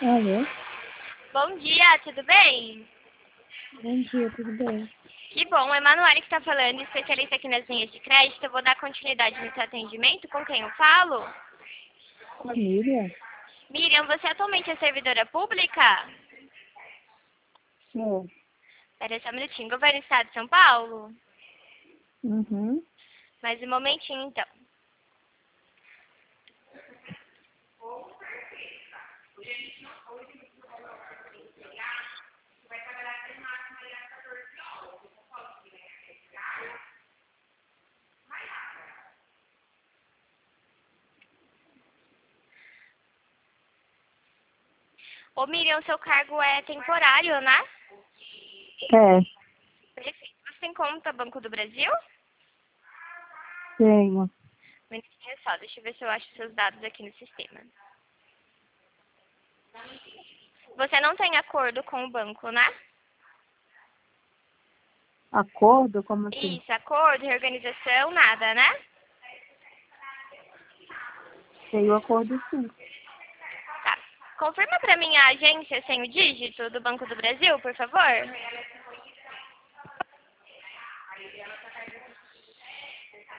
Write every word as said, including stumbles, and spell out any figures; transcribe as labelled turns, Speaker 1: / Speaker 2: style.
Speaker 1: Alô?
Speaker 2: Bom dia, tudo bem?
Speaker 1: Bom dia, tudo bem?
Speaker 2: Que bom, Emanuele que está falando, especialista aqui nas linhas de crédito. Eu vou dar continuidade no seu atendimento. Com quem eu falo?
Speaker 1: Família?
Speaker 2: Miriam, você atualmente é servidora pública?
Speaker 1: Sou.
Speaker 2: Espera só um minutinho. Governo do Estado de São Paulo?
Speaker 1: Uhum.
Speaker 2: Mais um momentinho, então. Ô, Miriam, seu cargo é temporário, né?
Speaker 1: É,
Speaker 2: Perfeito. Você tem conta Banco do Brasil?
Speaker 1: tenho.
Speaker 2: Um minutinho só, deixa eu ver se eu acho seus dados aqui no sistema. Você não tem acordo com o banco, né?
Speaker 1: Acordo? Como assim?
Speaker 2: Isso, acordo, reorganização, nada, né?
Speaker 1: Tenho acordo sim.
Speaker 2: Tá. Confirma pra mim a agência sem o dígito do Banco do Brasil, por favor.